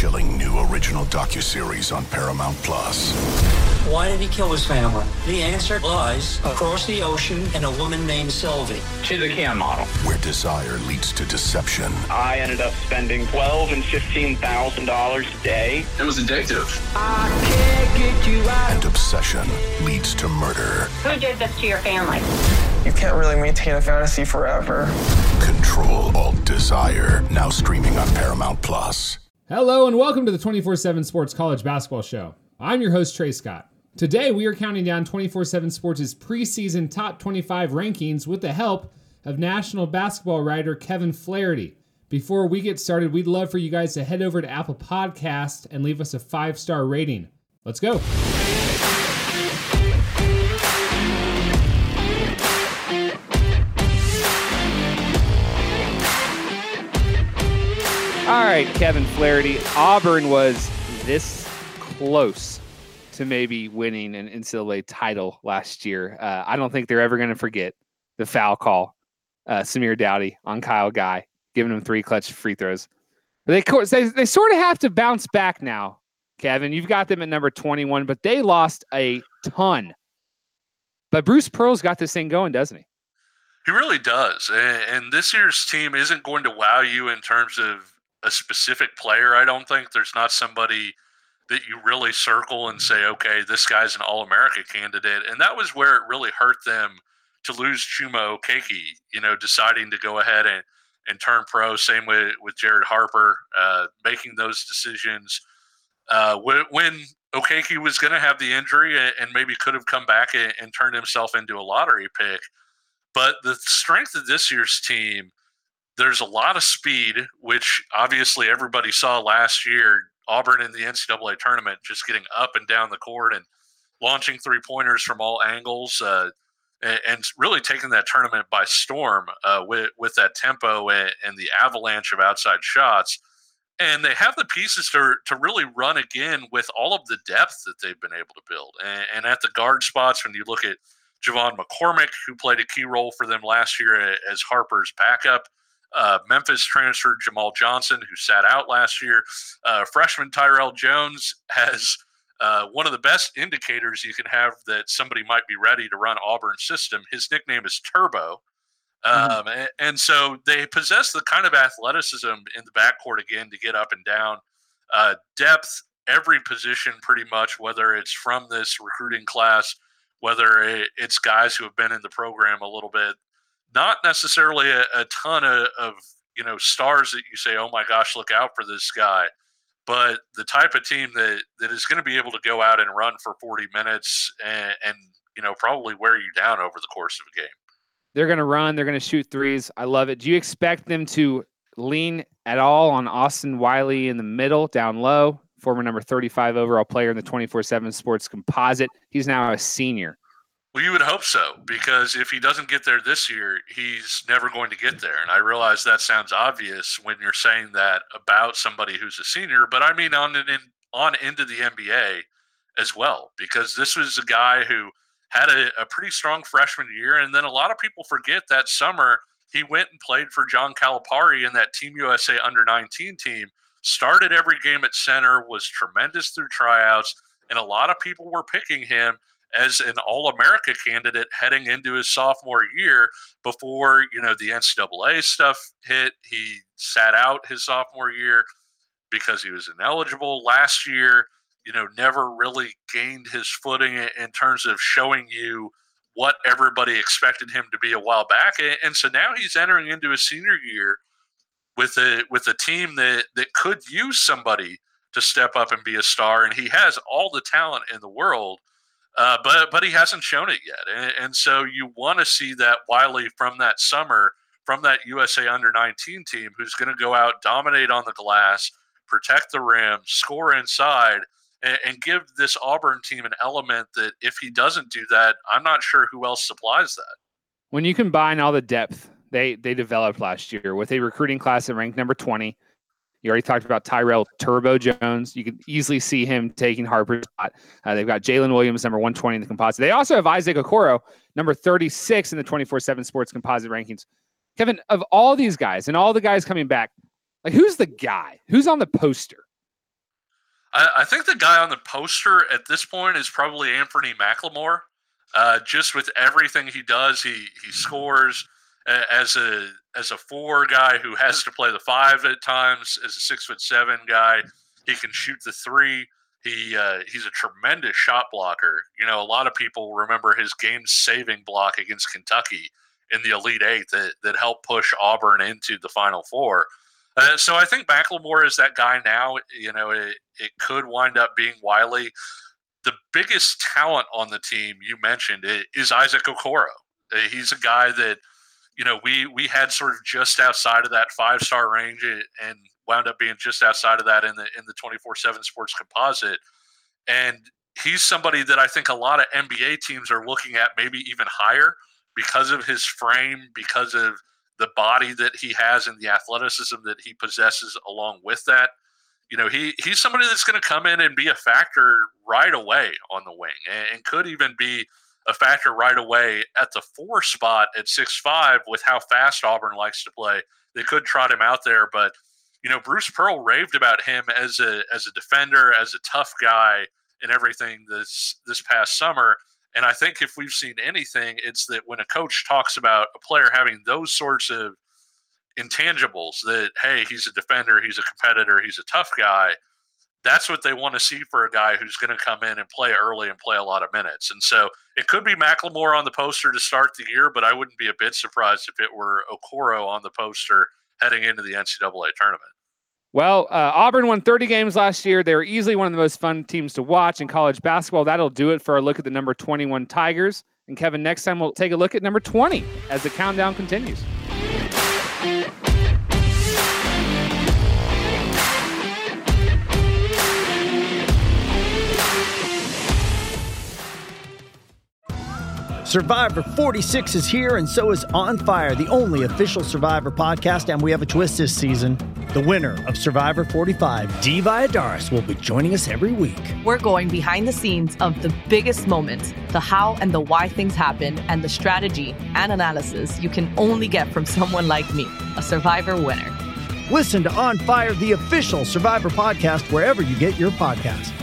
chilling new original docuseries on Paramount Plus. Why did he kill his family? The answer lies across the ocean in a woman named Sylvie. She's a Ken model. Where desire leads to deception. I ended up spending $12,000 and $15,000 a day. It was addictive. I can't get you out. And obsession leads to murder. Who did this to your family? You can't really maintain a fantasy forever. Control Alt Desire, now streaming on Paramount Plus. Hello and welcome to the 24/7 Sports College Basketball Show. I'm your host, Trey Scott. Today, we are counting down 24/7 Sports' preseason top 25 rankings with the help of national basketball writer Kevin Flaherty. Before we get started, we'd love for you guys to head over to Apple Podcast and leave us a 5-star rating. Let's go. All right, Kevin Flaherty. Auburn was this close to maybe winning an NCAA title last year. I don't think they're ever going to forget the foul call, Samir Dowdy on Kyle Guy, giving him 3 clutch free throws. But they sort of have to bounce back now, Kevin. You've got them at number 21, but they lost a ton. But Bruce Pearl's got this thing going, doesn't he? He really does. And this year's team isn't going to wow you in terms of a specific player. I don't think there's not somebody that you really circle and say, okay, this guy's an All-America candidate. And that was where it really hurt them to lose Chuma Okeke, deciding to go ahead and turn pro. Same with Jared Harper, making those decisions when Okeke was going to have the injury and maybe could have come back and turned himself into a lottery pick. But the strength of this year's team, there's a lot of speed, which obviously everybody saw last year. Auburn in the NCAA tournament, just getting up and down the court and launching 3-pointers from all angles, and really taking that tournament by storm with that tempo and the avalanche of outside shots. And they have the pieces to really run again with all of the depth that they've been able to build. And at the guard spots, when you look at Javon McCormick, who played a key role for them last year as Harper's backup, Memphis transfer Jamal Johnson, who sat out last year. Freshman Tyrell Jones has one of the best indicators you can have that somebody might be ready to run Auburn's system. His nickname is Turbo. And so they possess the kind of athleticism in the backcourt again to get up and down. Depth, every position pretty much, whether it's from this recruiting class, whether it's guys who have been in the program a little bit. Not necessarily a ton of stars that you say, oh my gosh, look out for this guy. But the type of team that is going to be able to go out and run for 40 minutes and probably wear you down over the course of a game. They're going to run. They're going to shoot threes. I love it. Do you expect them to lean at all on Austin Wiley in the middle, down low, former number 35 overall player in the 24/7 Sports Composite? He's now a senior. Well, you would hope so, because if he doesn't get there this year, he's never going to get there. And I realize that sounds obvious when you're saying that about somebody who's a senior, but I mean on into the NBA as well, because this was a guy who had a pretty strong freshman year. And then a lot of people forget that summer he went and played for John Calipari in that Team USA under-19 team, started every game at center, was tremendous through tryouts, and a lot of people were picking him as an All-America candidate heading into his sophomore year before, the NCAA stuff hit. He sat out his sophomore year because he was ineligible last year, never really gained his footing in terms of showing you what everybody expected him to be a while back. And so now he's entering into his senior year with a team that could use somebody to step up and be a star. And he has all the talent in the world. But he hasn't shown it yet. And so you want to see that Wiley from that summer, from that USA under-19 team, who's going to go out, dominate on the glass, protect the rim, score inside, and give this Auburn team an element that if he doesn't do that, I'm not sure who else supplies that. When you combine all the depth they developed last year with a recruiting class that ranked number 20, you already talked about Tyrell Turbo Jones. You could easily see him taking Harper's spot. They've got Jalen Williams, number 120 in the composite. They also have Isaac Okoro, number 36 in the 24/7 Sports Composite rankings. Kevin, of all these guys and all the guys coming back, like who's the guy? Who's on the poster? I think the guy on the poster at this point is probably Anthony McLemore. Just with everything he does, he scores as a 4 guy who has to play the 5 at times. As a 6'7" guy, he can shoot the 3. He's a tremendous shot blocker. You know, a lot of people remember his game-saving block against Kentucky in the Elite 8 that helped push Auburn into the Final Four. So I think McLemore is that guy now. You know, it could wind up being Wiley. The biggest talent on the team, you mentioned, is Isaac Okoro. He's a guy that, you know, we had sort of just outside of that 5-star range and wound up being just outside of that in the 24/7 Sports composite. And he's somebody that I think a lot of NBA teams are looking at maybe even higher because of his frame, because of the body that he has and the athleticism that he possesses along with that. You know, he's somebody that's going to come in and be a factor right away on the wing and could even be a factor right away at the 4 spot at 6'5" with how fast Auburn likes to play. They could trot him out there, but, you know, Bruce Pearl raved about him as a defender, as a tough guy and everything this past summer. And I think if we've seen anything, it's that when a coach talks about a player having those sorts of intangibles, that, hey, he's a defender, he's a competitor, he's a tough guy, that's what they want to see for a guy who's going to come in and play early and play a lot of minutes. And so it could be McLemore on the poster to start the year, but I wouldn't be a bit surprised if it were Okoro on the poster heading into the NCAA tournament. Well, Auburn won 30 games last year. They were easily one of the most fun teams to watch in college basketball. That'll do it for our look at the number 21 Tigers. And Kevin, next time we'll take a look at number 20 as the countdown continues. Survivor 46 is here, and so is On Fire, the only official Survivor podcast, and we have a twist this season. The winner of Survivor 45, Dee Valladares, will be joining us every week. We're going behind the scenes of the biggest moments, the how and the why things happen, and the strategy and analysis you can only get from someone like me, a Survivor winner. Listen to On Fire, the official Survivor podcast, wherever you get your podcasts.